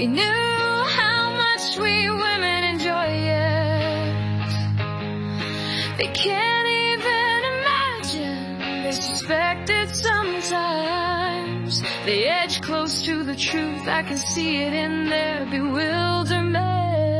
They knew how much we women enjoy it. They can't even imagine. They suspect it sometimes. They edge close to the truth. I can see it in their bewilderment.